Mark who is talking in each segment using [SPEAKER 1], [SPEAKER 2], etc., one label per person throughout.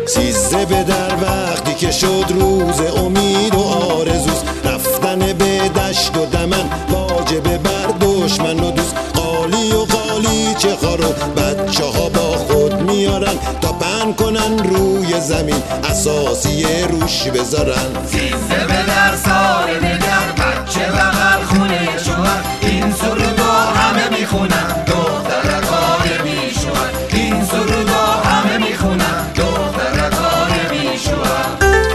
[SPEAKER 1] سیزده به در وقتی که شد روز امید و آرزوست، رفتن به دشت و دمن واجبه بر دشمن و دوست. قالی و قالیچه خار و بچه ها با خود میارن تا پهن کنن روی زمین اساسی روش بذارن.
[SPEAKER 2] سیزده به در سال دگر بچه بغل خونه شوهر، این سرودو همه میخونن دخترکای بیشوهر، این سرودو همه میخونن دخترکای بیشوهر.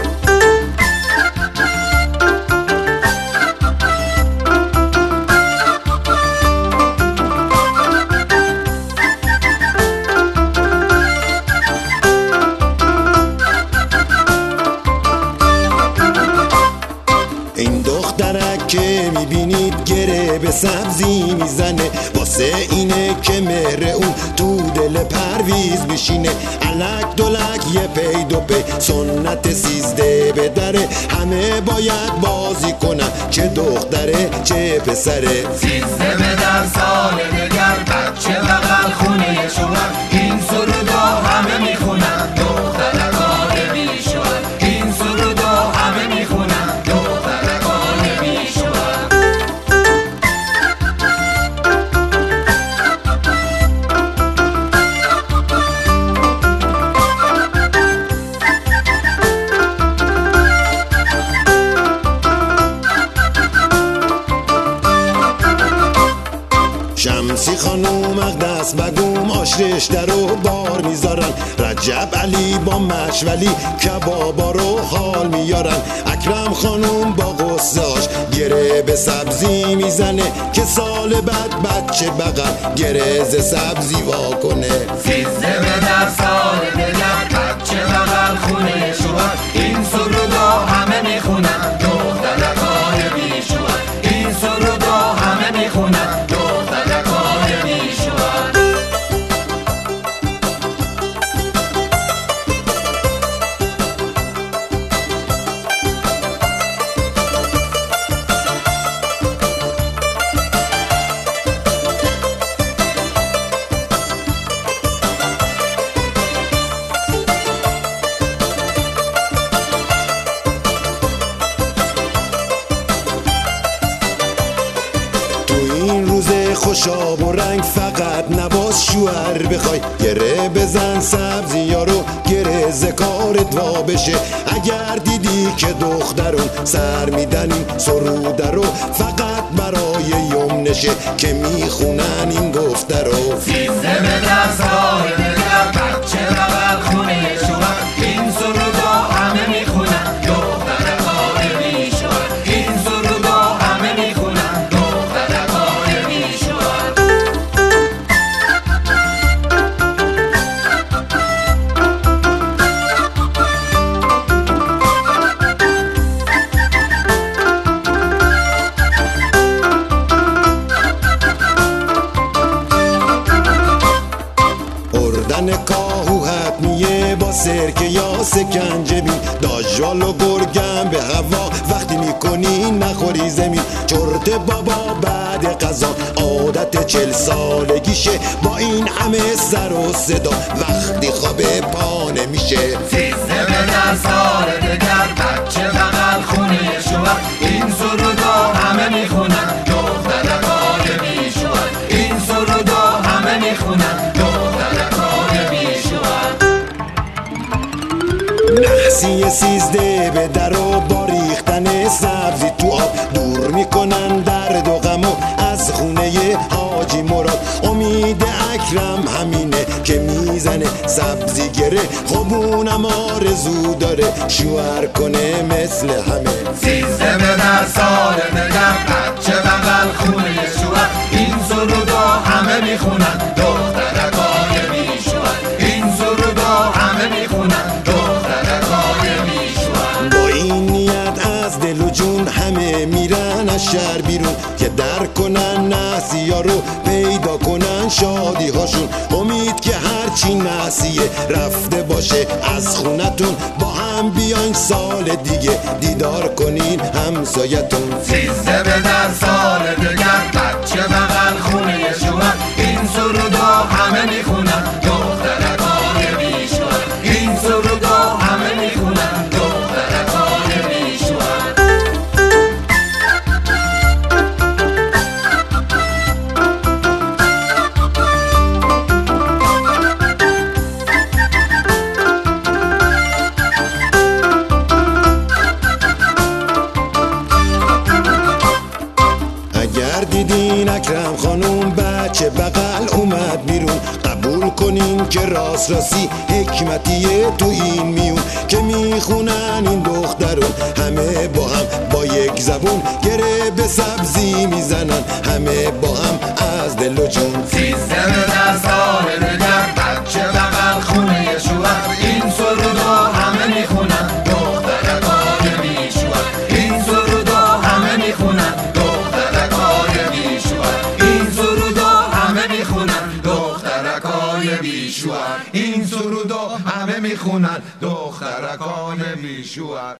[SPEAKER 1] این دخترک که میبینید گره به سبزی میزنه، واسه اینه که مهر اون تو دل پرویز بشینه. الک دلک یه پی دو پی سنت سیزده به دره، همه باید بازی کنن چه دختره چه پسره.
[SPEAKER 2] سیزده به در سال دگر بچه بغل خونه شوهر، این سرودو همه میخونن دخترکای بیشوهر، این سرودو همه میخونن دخترکای بیشوهر.
[SPEAKER 1] شمسی خانوم اقدس بگوم آشرش در رو بار میذارن، رجب علی با مشولی کبابا رو حال میارن. اکرم خانوم با غصه‌اش گره به سبزی میزنه که سال بعد بچه بغل گره ز سبزی وا کنه.
[SPEAKER 2] سیزده به در سال دگر بچه بغل خونه شوهر، این سرودو همه میخونن دخترکای بیشوهر، این سرودو همه میخونن دخترکای بیشوهر.
[SPEAKER 1] خوشاب و رنگ فقط نباز شوهر بخوای، گره بزن سبزی ها رو گره ز کارت وا بشه. اگر دیدی که دخترون سر میدن این سروده رو فقط برای یمنشه که میخونن این گفته رو.
[SPEAKER 2] سیزده به در سال دگر بچه بغل خونه شوهر، این سرودو همه میخونن دخترکای بیشوهر، این سرودو همه میخونن دخترکای بیشوهر.
[SPEAKER 1] اردن کاهو حتمیه با سرکه یا سکنجبین، داجال و گرگم به هوا وقتی میکنی نخوری زمین. چرت بابا بعد قضا عادت 40 سالگیشه، با این همه سر و صدا وقتی خواب پا نمیشه.
[SPEAKER 2] سیزده به در سال دگر بچه بغل خونه شوهر، این سرودو همه میخونن دخترکای بیشوهر، این سرودو همه میخونن دخترکای بیشوهر.
[SPEAKER 1] نحسی سیزده به در و با ریختن سبزی تو آب دور میکنن درد و غمو از خونه حاجی مراد. امید اکرم همینه که میزنه سبزی گره، خب اونم آرزو داره شوهر کنه مثل همه.
[SPEAKER 2] سیزده به در سال دگر بچه بغل خونه شوهر، این سرودو همه میخونن دخترکای بیشوهر، این سرودو همه میخونن دخترکای بیشوهر.
[SPEAKER 1] با این نیت از دل و جون همه میرن از شهر بیرون که در کنن نحسیا رو پیدا کنن شادی هاشون. امید که هرچی نحسیه رفته باشه از خونتون، با هم بیاین سال دیگه دیدار کنین همسایتون.
[SPEAKER 2] سیزده به در سال دگر بچه بغل خونه شوهر، این سرودو همه میخونن دخترکای بیشوهر، این سرودو
[SPEAKER 1] همین که راستی حکمتیه تو این میون که میخونن این دخترون همه با هم با یک زبون گره به سبزی میزنن همه با هم از دل و جون
[SPEAKER 2] 13 در سال دگر بچه بغل خونه شوهر این سرودو همه میخونن دخترکای بیشوهر این سرودو همه میخونن دخترکای بیشوهر این سرودو همه میخونن دخترکای بیشوهر این سرودو همه میخونن دخترکای بیشوهر